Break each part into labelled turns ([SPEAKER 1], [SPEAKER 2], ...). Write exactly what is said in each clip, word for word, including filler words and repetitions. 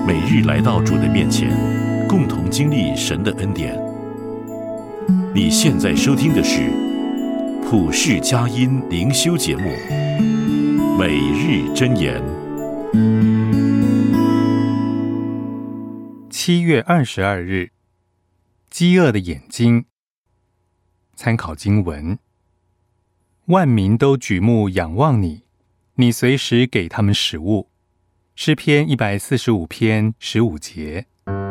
[SPEAKER 1] 每日来到主的面前，共同经历神的恩典。你现在收听的是普世佳音灵修节目《每日箴言》。
[SPEAKER 2] 七月二十二日，饥饿的眼睛。参考经文：万民都举目仰望你，你随时给他们食物。诗篇一百四十五篇十五节。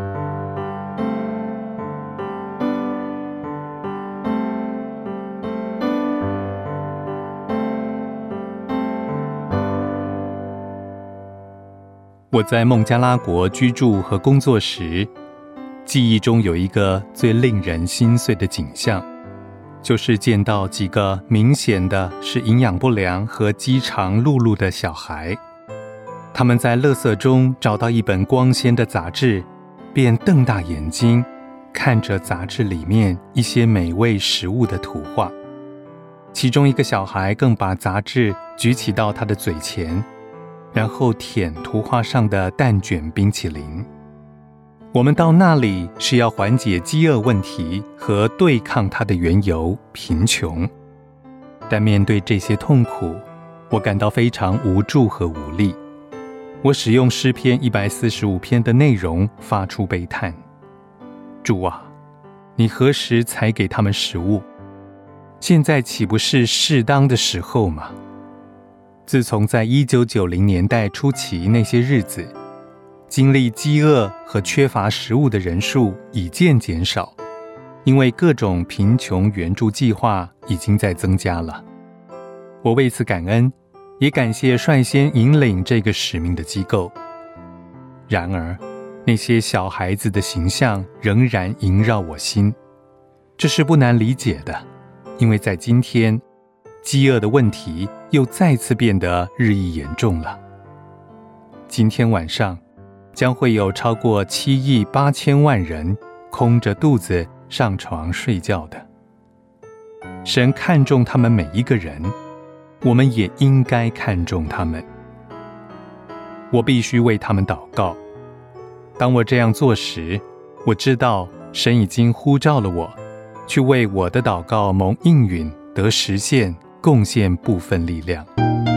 [SPEAKER 2] 我在孟加拉国居住和工作时，记忆中有一个最令人心碎的景象，就是见到几个明显的是营养不良和饥肠辘辘的小孩，他们在垃圾中找到一本光鲜的杂志，便瞪大眼睛看着杂志里面一些美味食物的图画。其中一个小孩更把杂志举起到他的嘴前，然后舔图画上的蛋卷冰淇淋。我们到那里是要缓解饥饿问题和对抗它的缘由——贫穷。但面对这些痛苦，我感到非常无助和无力。我使用诗篇一百四十五篇的内容发出悲叹：主啊，你何时才给他们食物？现在岂不是适当的时候吗？自从在一九九零年代初期那些日子，经历饥饿和缺乏食物的人数已渐减少，因为各种贫穷援助计划已经在增加了。我为此感恩，也感谢率先引领这个使命的机构。然而，那些小孩子的形象仍然萦绕我心，这是不难理解的，因为在今天，饥饿的问题又再次变得日益严重了。今天晚上将会有超过七亿八千万人空着肚子上床睡觉的。神看重他们每一个人，我们也应该看重他们。我必须为他们祷告。当我这样做时，我知道神已经呼召了我，去为我的祷告蒙应允得实现，贡献部分力量。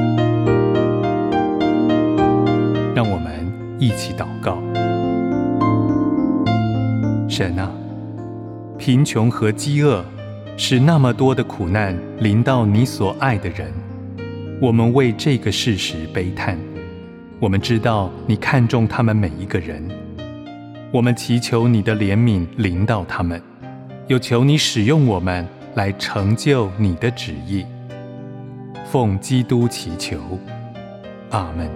[SPEAKER 2] 让我们一起祷告。神啊，贫穷和饥饿使那么多的苦难临到你所爱的人，我们为这个事实悲叹。我们知道你看重他们每一个人，我们祈求你的怜悯临到他们，又求你使用我们来成就你的旨意。奉基督祈求，阿们。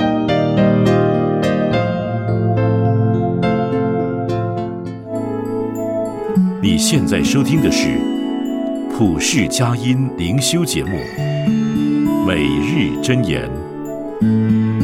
[SPEAKER 1] 你现在收听的是普世佳音灵修节目《每日箴言》。